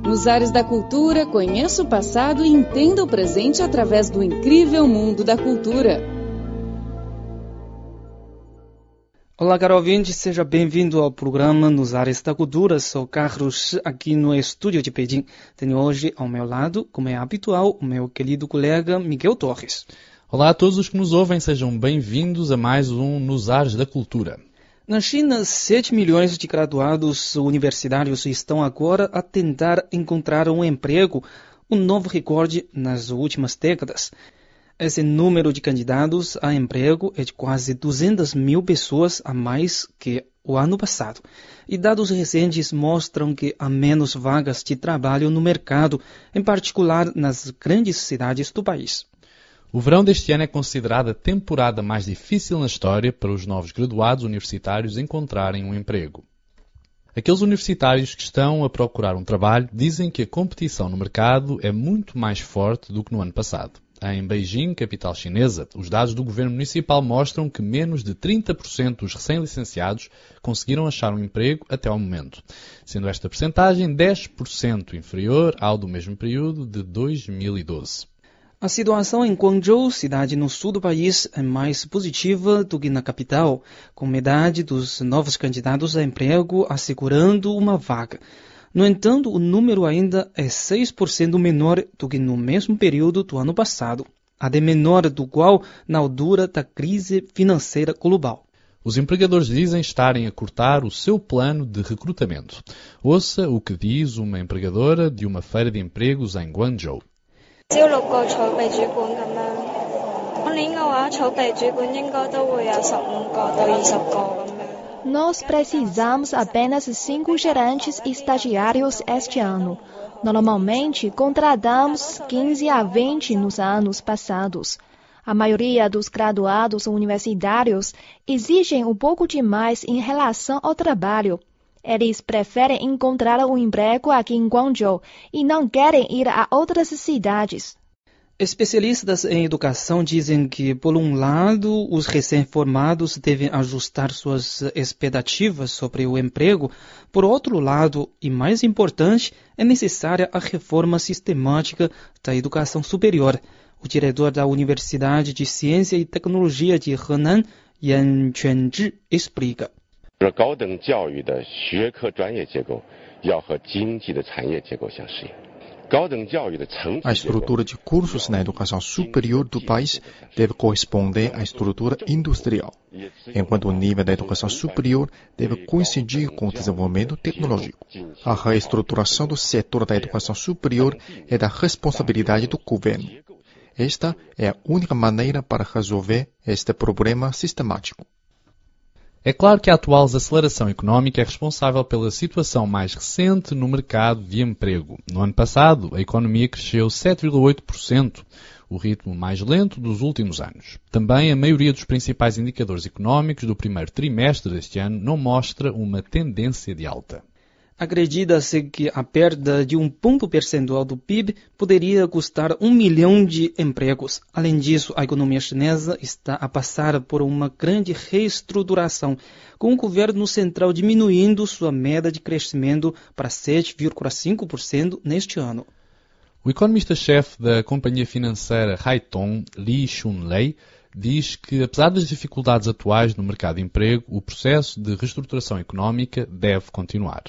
Nos ares da cultura, conheça o passado e entenda o presente através do incrível mundo da cultura. Olá, caro ouvinte, seja bem-vindo ao programa Nos Ares da Cultura. Sou Carlos, aqui no estúdio de Pequim. Tenho hoje ao meu lado, como é habitual, o meu querido colega Miguel Torres. Olá a todos os que nos ouvem, sejam bem-vindos a mais um Nos Ares da Cultura. Na China, 7 milhões de graduados universitários estão agora a tentar encontrar um emprego, um novo recorde nas últimas décadas. Esse número de candidatos a emprego é de quase 200 mil pessoas a mais que o ano passado. E dados recentes mostram que há menos vagas de trabalho no mercado, em particular nas grandes cidades do país. O verão deste ano é considerada a temporada mais difícil na história para os novos graduados universitários encontrarem um emprego. Aqueles universitários que estão a procurar um trabalho dizem que a competição no mercado é muito mais forte do que no ano passado. Em Beijing, capital chinesa, os dados do governo municipal mostram que menos de 30% dos recém-licenciados conseguiram achar um emprego até ao momento, sendo esta percentagem 10% inferior ao do mesmo período de 2012. A situação em Guangzhou, cidade no sul do país, é mais positiva do que na capital, com metade dos novos candidatos a emprego assegurando uma vaga. No entanto, o número ainda é 6% menor do que no mesmo período do ano passado, a de menor do qual na altura da crise financeira global. Os empregadores dizem estarem a cortar o seu plano de recrutamento. Ouça o que diz uma empregadora de uma feira de empregos em Guangzhou. Nós precisamos apenas 5 gerentes estagiários este ano. Normalmente, contratamos 15 a 20 nos anos passados. A maioria dos graduados universitários exigem um pouco demais em relação ao trabalho. Eles preferem encontrar um emprego aqui em Guangzhou e não querem ir a outras cidades. Especialistas em educação dizem que, por um lado, os recém-formados devem ajustar suas expectativas sobre o emprego. Por outro lado, e mais importante, é necessária a reforma sistemática da educação superior. O diretor da Universidade de Ciência e Tecnologia de Henan, Yan Quanzhi, explica. A estrutura de cursos na educação superior do país deve corresponder à estrutura industrial, enquanto o nível da educação superior deve coincidir com o desenvolvimento tecnológico. A reestruturação do setor da educação superior é da responsabilidade do governo. Esta é a única maneira para resolver este problema sistemático. É claro que a atual desaceleração económica é responsável pela situação mais recente no mercado de emprego. No ano passado, a economia cresceu 7,8%, o ritmo mais lento dos últimos anos. Também a maioria dos principais indicadores económicos do primeiro trimestre deste ano não mostra uma tendência de alta. Acredita-se que a perda de 1 ponto percentual do PIB poderia custar 1 milhão de empregos. Além disso, a economia chinesa está a passar por uma grande reestruturação, com o governo central diminuindo sua meta de crescimento para 7,5% neste ano. O economista-chefe da companhia financeira Haitong, Li Xunlei, diz que, apesar das dificuldades atuais no mercado de emprego, o processo de reestruturação económica deve continuar.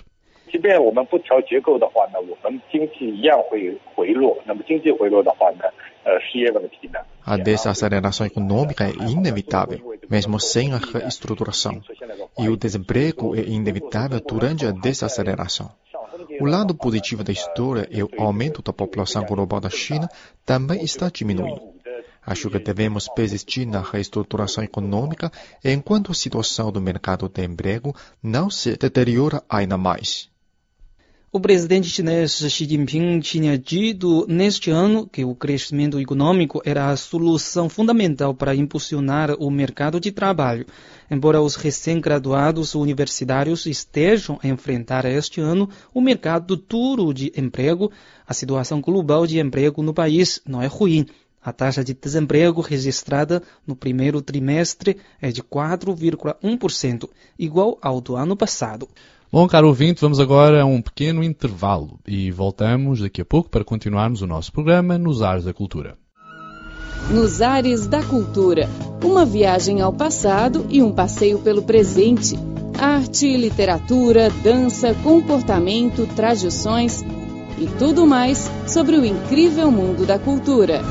A desaceleração econômica é inevitável, mesmo sem a reestruturação. E o desemprego é inevitável durante a desaceleração. O lado positivo da história é o aumento da população global da China também está diminuindo. Acho que devemos persistir na reestruturação econômica enquanto a situação do mercado de emprego não se deteriora ainda mais. O presidente chinês Xi Jinping tinha dito neste ano que o crescimento econômico era a solução fundamental para impulsionar o mercado de trabalho. Embora os recém-graduados universitários estejam a enfrentar este ano o mercado duro de emprego, a situação global de emprego no país não é ruim. A taxa de desemprego registrada no primeiro trimestre é de 4,1%, igual ao do ano passado. Bom, caro ouvinte, vamos agora a um pequeno intervalo e voltamos daqui a pouco para continuarmos o nosso programa Nos Ares da Cultura. Nos Ares da Cultura, uma viagem ao passado e um passeio pelo presente. Arte, literatura, dança, comportamento, tradições e tudo mais sobre o incrível mundo da cultura.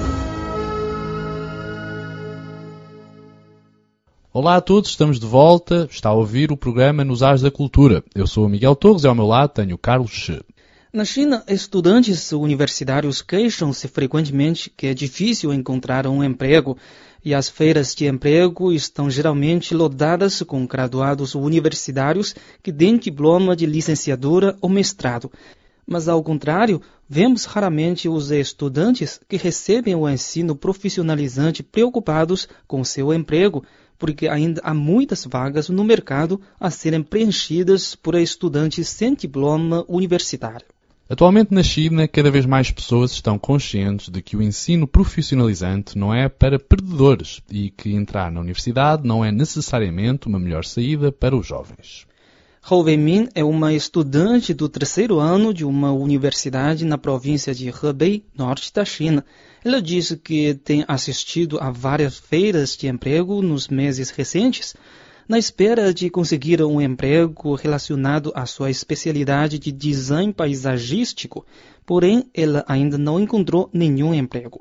Olá a todos, estamos de volta. Está a ouvir o programa Nos Ares da Cultura. Eu sou o Miguel Torres e ao meu lado tenho o Carlos Che. Na China, estudantes universitários queixam-se frequentemente que é difícil encontrar um emprego e as feiras de emprego estão geralmente lotadas com graduados universitários que têm diploma de licenciatura ou mestrado. Mas, ao contrário, vemos raramente os estudantes que recebem o ensino profissionalizante preocupados com seu emprego, porque ainda há muitas vagas no mercado a serem preenchidas por estudantes sem diploma universitário. Atualmente na China, cada vez mais pessoas estão conscientes de que o ensino profissionalizante não é para perdedores e que entrar na universidade não é necessariamente uma melhor saída para os jovens. Hou Weimin é uma estudante do 3º ano de uma universidade na província de Hebei, norte da China. Ela disse que tem assistido a várias feiras de emprego nos meses recentes, na espera de conseguir um emprego relacionado à sua especialidade de design paisagístico, porém ela ainda não encontrou nenhum emprego.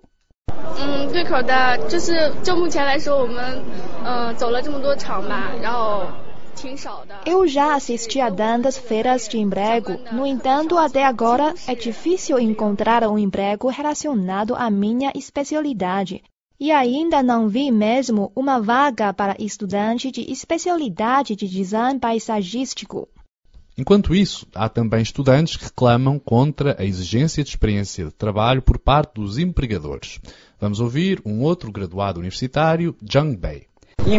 Eu já assisti a tantas feiras de emprego. No entanto, até agora é difícil encontrar um emprego relacionado à minha especialidade. E ainda não vi mesmo uma vaga para estudante de especialidade de design paisagístico. Enquanto isso, há também estudantes que reclamam contra a exigência de experiência de trabalho por parte dos empregadores. Vamos ouvir um outro graduado universitário, Zhang Bei.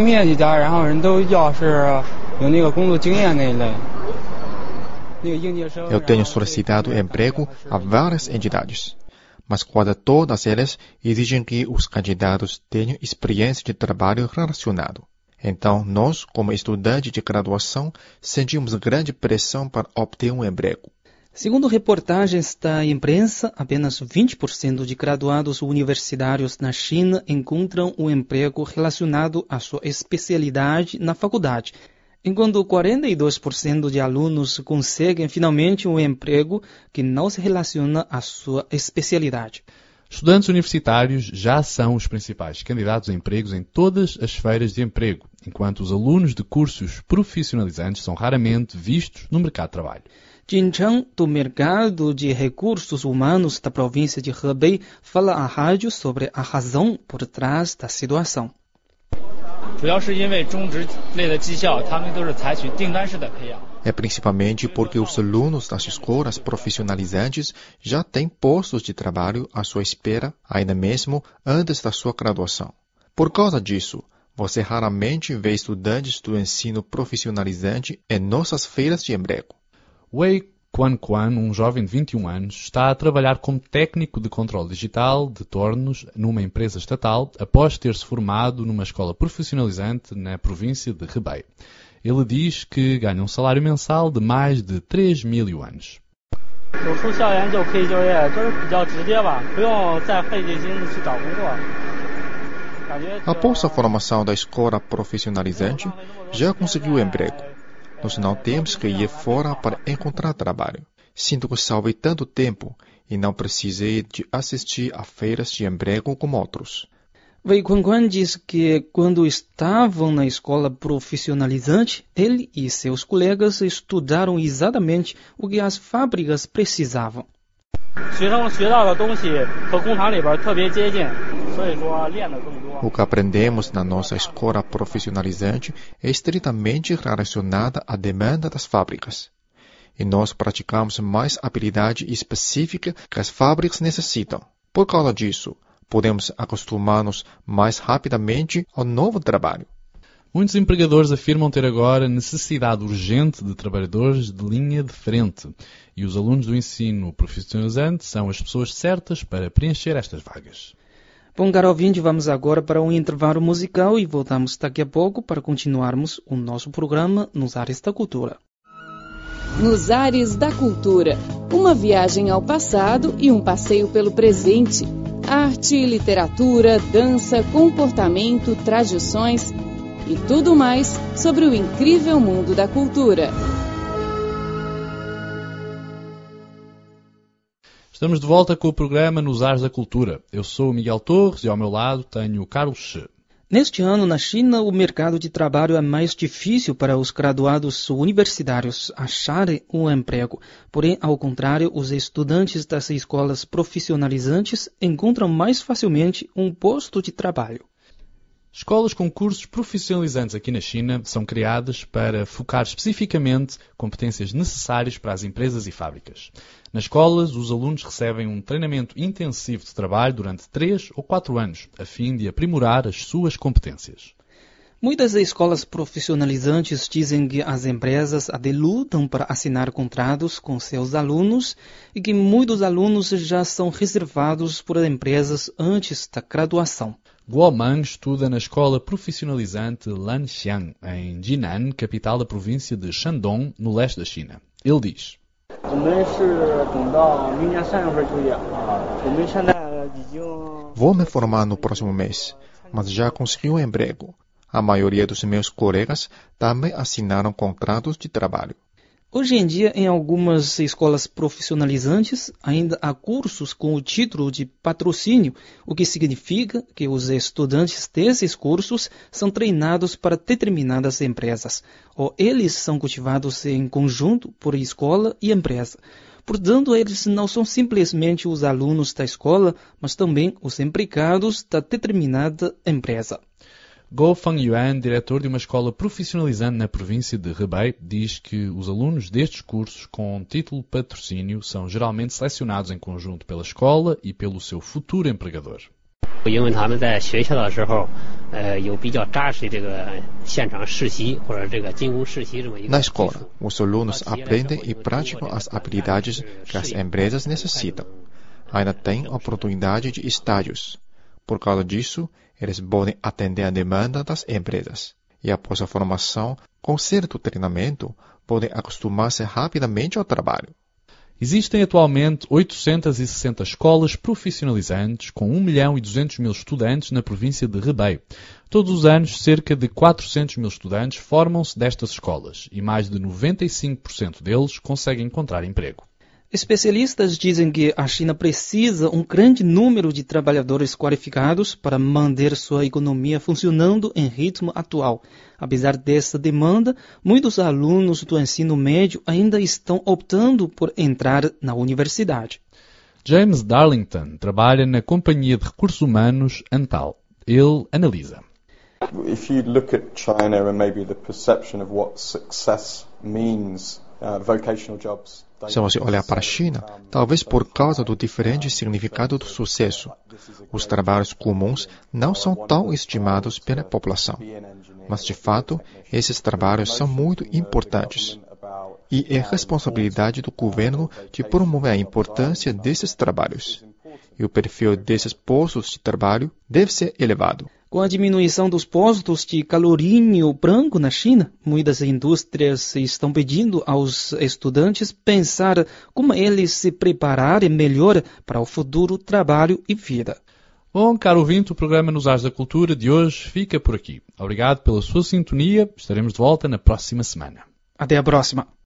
Eu tenho solicitado emprego a várias entidades, mas quase todas elas exigem que os candidatos tenham experiência de trabalho relacionado. Então, nós, como estudantes de graduação, sentimos grande pressão para obter um emprego. Segundo reportagens da imprensa, apenas 20% de graduados universitários na China encontram um emprego relacionado à sua especialidade na faculdade, enquanto 42% de alunos conseguem finalmente um emprego que não se relaciona à sua especialidade. Estudantes universitários já são os principais candidatos a empregos em todas as feiras de emprego, enquanto os alunos de cursos profissionalizantes são raramente vistos no mercado de trabalho. Jin Chang, do Mercado de Recursos Humanos da província de Hebei, fala à rádio sobre a razão por trás da situação. É principalmente porque os alunos das escolas profissionalizantes já têm postos de trabalho à sua espera, ainda mesmo antes da sua graduação. Por causa disso, você raramente vê estudantes do ensino profissionalizante em nossas feiras de emprego. Wei Quan, um jovem de 21 anos, está a trabalhar como técnico de controle digital de tornos numa empresa estatal após ter-se formado numa escola profissionalizante na província de Hebei. Ele diz que ganha um salário mensal de mais de 3.000 yuans. Após a formação da escola profissionalizante, já conseguiu emprego. Nós não temos que ir fora para encontrar trabalho. Sinto que salvei tanto tempo e não precisei de assistir a feiras de emprego como outros. Wei Quan diz que quando estavam na escola profissionalizante, ele e seus colegas estudaram exatamente o que as fábricas precisavam. O que aprendemos na nossa escola profissionalizante é estritamente relacionada à demanda das fábricas. E nós praticamos mais habilidade específica que as fábricas necessitam. Por causa disso, podemos acostumar-nos mais rapidamente ao novo trabalho. Muitos empregadores afirmam ter agora necessidade urgente de trabalhadores de linha de frente. E os alunos do ensino profissionalizante são as pessoas certas para preencher estas vagas. Bom, caro ouvinte, vamos agora para um intervalo musical e voltamos daqui a pouco para continuarmos o nosso programa Nos Ares da Cultura. Nos Ares da Cultura, uma viagem ao passado e um passeio pelo presente. Arte, literatura, dança, comportamento, tradições e tudo mais sobre o incrível mundo da cultura. Estamos de volta com o programa Nos Ares da Cultura. Eu sou o Miguel Torres e ao meu lado tenho o Carlos She. Neste ano, na China, o mercado de trabalho é mais difícil para os graduados universitários acharem um emprego. Porém, ao contrário, os estudantes das escolas profissionalizantes encontram mais facilmente um posto de trabalho. Escolas com cursos profissionalizantes aqui na China são criadas para focar especificamente competências necessárias para as empresas e fábricas. Nas escolas, os alunos recebem um treinamento intensivo de trabalho durante 3 ou 4 anos, a fim de aprimorar as suas competências. Muitas escolas profissionalizantes dizem que as empresas até lutam para assinar contratos com seus alunos e que muitos alunos já são reservados por empresas antes da graduação. Guo Meng estuda na escola profissionalizante Lanxiang, em Jinan, capital da província de Shandong, no leste da China. Ele diz: Vou me formar no próximo mês, mas já consegui um emprego. A maioria dos meus colegas também assinaram contratos de trabalho. Hoje em dia, em algumas escolas profissionalizantes, ainda há cursos com o título de patrocínio, o que significa que os estudantes desses cursos são treinados para determinadas empresas, ou eles são cultivados em conjunto por escola e empresa. Portanto, eles não são simplesmente os alunos da escola, mas também os empregados da determinada empresa. Guo Fengyuan, diretor de uma escola profissionalizante na província de Hebei, diz que os alunos destes cursos com título patrocínio são geralmente selecionados em conjunto pela escola e pelo seu futuro empregador. Na escola, os alunos aprendem e praticam as habilidades que as empresas necessitam. Ainda têm a oportunidade de estágios. Por causa disso, eles podem atender a demanda das empresas. E após a formação, com certo treinamento, podem acostumar-se rapidamente ao trabalho. Existem atualmente 860 escolas profissionalizantes com 1.200.000 estudantes na província de Hebei. Todos os anos, cerca de 400.000 estudantes formam-se destas escolas e mais de 95% deles conseguem encontrar emprego. Especialistas dizem que a China precisa um grande número de trabalhadores qualificados para manter sua economia funcionando em ritmo atual. Apesar dessa demanda, muitos alunos do ensino médio ainda estão optando por entrar na universidade. James Darlington trabalha na companhia de recursos humanos Antal. Ele analisa. If you look at China and maybe the perception of what success means, vocational jobs. Se você olhar para a China, talvez por causa do diferente significado do sucesso, os trabalhos comuns não são tão estimados pela população. Mas, de fato, esses trabalhos são muito importantes. E é responsabilidade do governo de promover a importância desses trabalhos. E o perfil desses postos de trabalho deve ser elevado. Com a diminuição dos postos de calorinho branco na China, muitas indústrias estão pedindo aos estudantes pensar como eles se prepararem melhor para o futuro trabalho e vida. Bom, caro ouvinte, o programa Nos Ares da Cultura de hoje fica por aqui. Obrigado pela sua sintonia. Estaremos de volta na próxima semana. Até a próxima.